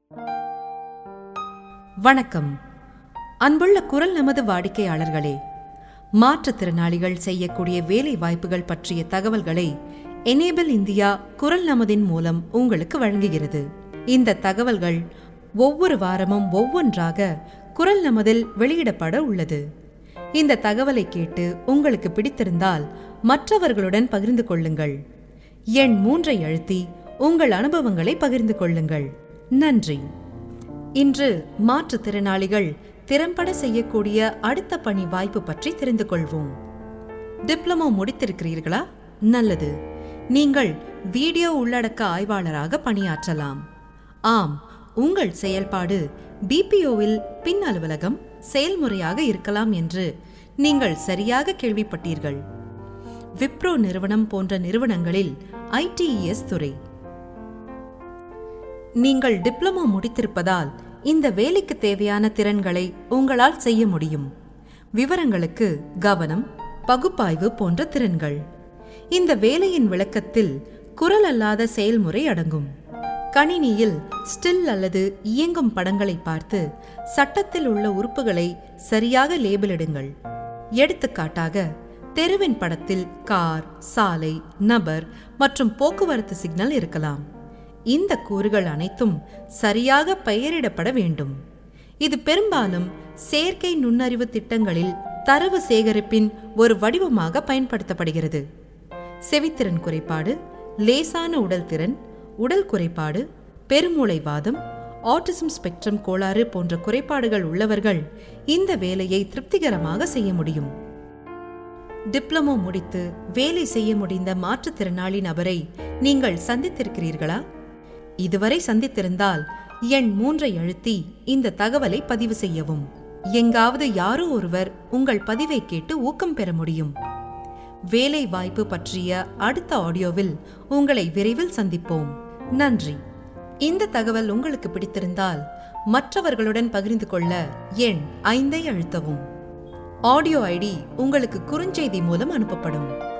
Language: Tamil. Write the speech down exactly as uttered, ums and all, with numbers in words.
வணக்கம். அன்புள்ள குரல் நமது வாடிக்கையாளர்களே, மாற்றுத்திறனாளிகள் செய்யக்கூடிய வேலை வாய்ப்புகள் பற்றிய தகவல்களை எனேபிள் இந்தியா குரல் நமதின் மூலம் உங்களுக்கு வழங்குகிறது. இந்த தகவல்கள் ஒவ்வொரு வாரமும் ஒவ்வொன்றாக குரல் நமதில் வெளியிடப்பட உள்ளது. இந்த தகவலை கேட்டு உங்களுக்கு பிடித்திருந்தால் மற்றவர்களுடன் பகிர்ந்து கொள்ளுங்கள். எண் மூன்றை அழுத்தி உங்கள் அனுபவங்களை பகிர்ந்து கொள்ளுங்கள். நன்றி. இன்று மாற்றுத்திறனாளிகள் திறம்பட செய்யக்கூடிய அடுத்த பணி வாய்ப்பு பற்றி தெரிந்து கொள்வோம். டிப்ளமோ முடித்திருக்கிறீர்களா? நல்லது. நீங்கள் வீடியோ உள்ளடக்க ஆய்வாளராக பணியாற்றலாம். ஆம், உங்கள் செயல்பாடு பிபிஓவில் பின் அலுவலகம் செயல்முறையாக இருக்கலாம் என்று நீங்கள் சரியாக கேள்விப்பட்டீர்கள். விப்ரோ நிறுவனம் போன்ற நிறுவனங்களில் ஐடிஇஎஸ் துறை. நீங்கள் டிப்ளமோ முடித்திருப்பதால் இந்த வேலைக்கு தேவையான திறன்களை உங்களால் செய்ய முடியும். விவரங்களுக்கு கவனம், பகுப்பாய்வு போன்ற திறன்கள். இந்த வேலையின் விளக்கத்தில் குரல் அல்லாத செயல்முறை அடங்கும். கணினியில் ஸ்டில் அல்லது இயங்கும் படங்களை பார்த்து சட்டத்தில் உள்ள உறுப்புகளை சரியாக லேபிளிடுங்கள். எடுத்துக்காட்டாக, தெருவின் படத்தில் கார், சாலை, நபர் மற்றும் போக்குவரத்து சிக்னல் இருக்கலாம். இந்த கூறுகள் அனைத்தும் சரியாக பெயரிடப்பட வேண்டும். இது பெரும்பாலும் செயற்கை நுண்ணறிவு திட்டங்களில் தரவு சேகரிப்பின் ஒரு வடிவமாக பயன்படுத்தப்படுகிறது. செவித்திறன் குறைபாடு, லேசான உடல் திறன், உடல் குறைபாடு, பெருமூளைவாதம், ஆட்டிசம் ஸ்பெக்ட்ரம் கோளாறு போன்ற குறைபாடுகள் உள்ளவர்கள் இந்த வேலையை திருப்திகரமாக செய்ய முடியும். டிப்ளமோ முடித்து வேலை செய்ய முடிந்த மாற்றுத்திறனாளி நபரை நீங்கள் சந்தித்திருக்கிறீர்களா? இதுவரை சந்தித்திருந்தால் எண் மூன்றை அழுத்தி இந்த தகவலை பதிவு செய்யவும். எங்காவது யாரோ ஒருவர் உங்கள் பதிவை கேட்டு ஊக்கம் பெற முடியும். வேலை வாய்ப்பு பற்றிய அடுத்த ஆடியோவில் உங்களை விரைவில் சந்திப்போம். நன்றி. இந்த தகவல் உங்களுக்கு பிடித்திருந்தால் மற்றவர்களுடன் பகிர்ந்து கொள்ள எண் ஐந்தை அழுத்தவும். ஆடியோ ஐடி உங்களுக்கு குறுஞ்செய்தி மூலம் அனுப்பப்படும்.